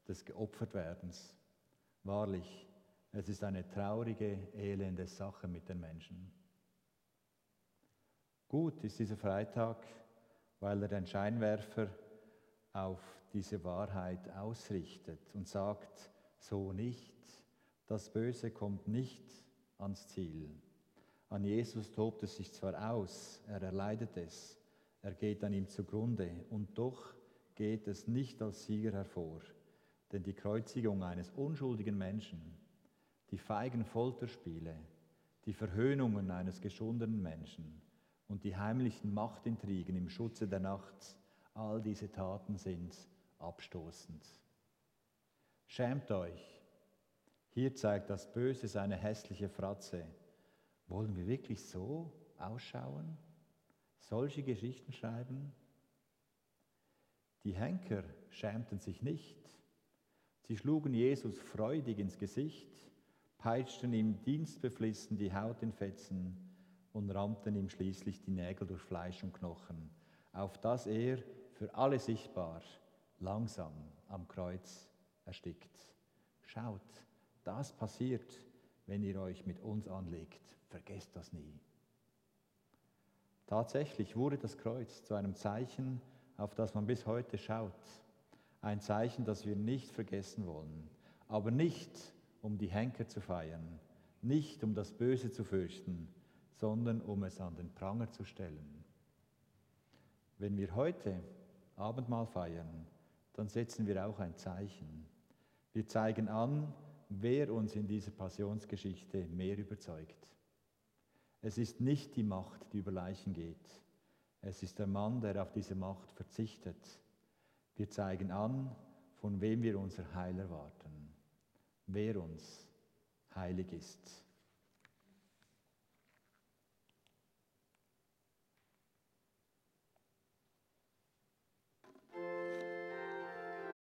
des Geopfertwerdens. Wahrlich, es ist eine traurige, elende Sache mit den Menschen. Gut ist dieser Freitag, weil er den Scheinwerfer auf diese Wahrheit ausrichtet und sagt, so nicht, das Böse kommt nicht ans Ziel. An Jesus tobt es sich zwar aus, er erleidet es, er geht an ihm zugrunde und doch geht es nicht als Sieger hervor, denn die Kreuzigung eines unschuldigen Menschen, die feigen Folterspiele, die Verhöhnungen eines geschundenen Menschen und die heimlichen Machtintrigen im Schutze der Nacht, all diese Taten sind abstoßend. Schämt euch! Hier zeigt das Böse seine hässliche Fratze. Wollen wir wirklich so ausschauen? Solche Geschichten schreiben? Die Henker schämten sich nicht. Sie schlugen Jesus freudig ins Gesicht, peitschten ihm dienstbeflissen die Haut in Fetzen und rammten ihm schließlich die Nägel durch Fleisch und Knochen, auf dass er für alle sichtbar langsam am Kreuz erstickt. Schaut, das passiert, wenn ihr euch mit uns anlegt. Vergesst das nie. Tatsächlich wurde das Kreuz zu einem Zeichen, auf das man bis heute schaut. Ein Zeichen, das wir nicht vergessen wollen. Aber nicht, um die Henker zu feiern, nicht um das Böse zu fürchten, sondern um es an den Pranger zu stellen. Wenn wir heute Abendmahl feiern, dann setzen wir auch ein Zeichen. Wir zeigen an, wer uns in dieser Passionsgeschichte mehr überzeugt. Es ist nicht die Macht, die über Leichen geht. Es ist der Mann, der auf diese Macht verzichtet. Wir zeigen an, von wem wir unser Heil erwarten, wer uns heilig ist.